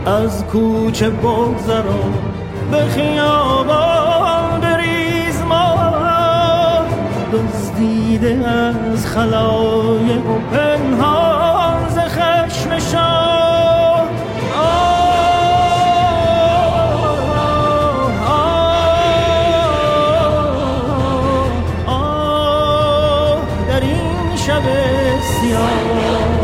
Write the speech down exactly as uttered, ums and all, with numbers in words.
از کوچه بگذر و به خیابان بریز، ما دزدیده از خلایق و پنهان ز خشم شاه. آه در این شب سیاه